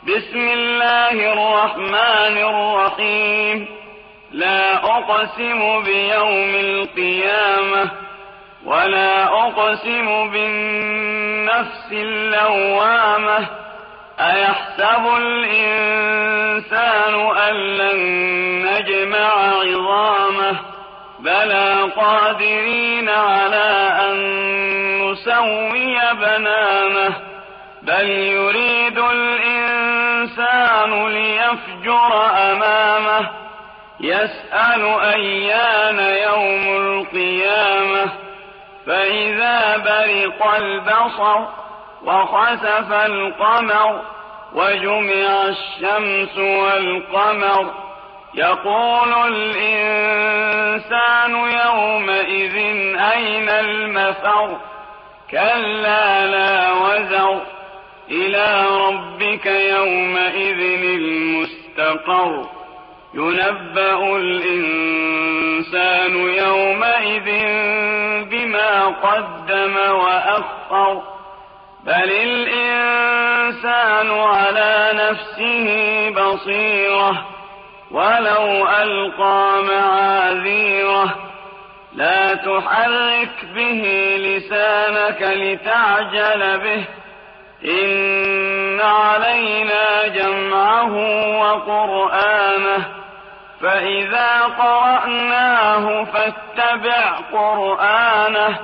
بسم الله الرحمن الرحيم. لا أقسم بيوم القيامة ولا أقسم بالنفس اللوامة. أيحسب الإنسان أن لن نجمع عظامه بلى قادرين على أن نسوي بنانه بل يريد الإنسان ليفجر أمامه يسأل أيان يوم القيامة فإذا برق البصر وخسف القمر وجمع الشمس والقمر يقول الإنسان يومئذ أين المفر كلا لا وزر إلى ربك يومئذ المستقر ينبأ الإنسان يومئذ بما قدم وأخر بل الإنسان على نفسه بصيرة ولو ألقى معاذيره لا تحرك به لسانك لتعجل به إن علينا جمعه وقرآنه فإذا قرأناه فاتبع قرآنه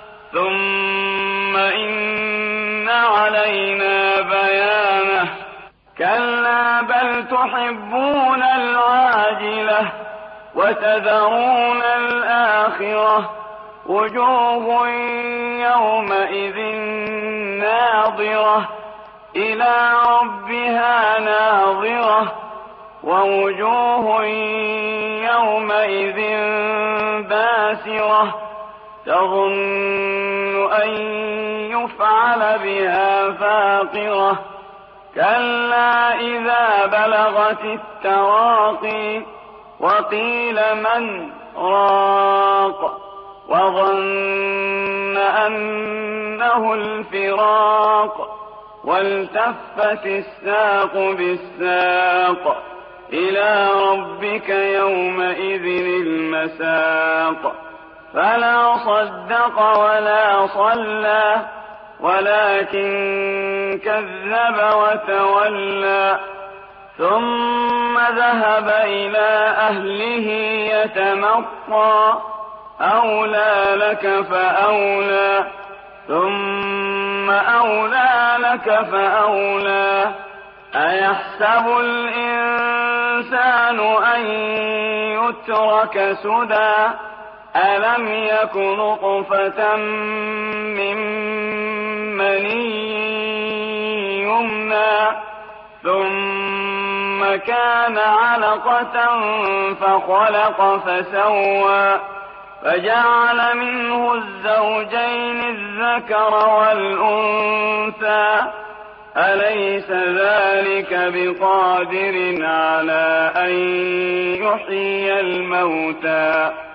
ثم إن علينا بيانه كلا بل تحبون العاجلة وتذرون الآخرة وجوه يومئذ ناظرة إلى ربها ناظرة ووجوه يومئذ باسرة تظن أن يفعل بها فاقرة كلا إذا بلغت التراقي وقيل من راق وظن أنه الفراق والتفت الساق بالساق إلى ربك يومئذ المساق فلا صدق ولا صلى ولكن كذب وتولى ثم ذهب إلى أهله يتمطى أولى لك فأولى ثم أولى لك فأولى أيحسب الإنسان أن يترك سدى ألم يك نطفة من مني يمنى ثم كان علقة فخلق فسوى فجعل منه الزوجين الذكر والأنثى أليس ذلك بقادر على أن يحيي الموتى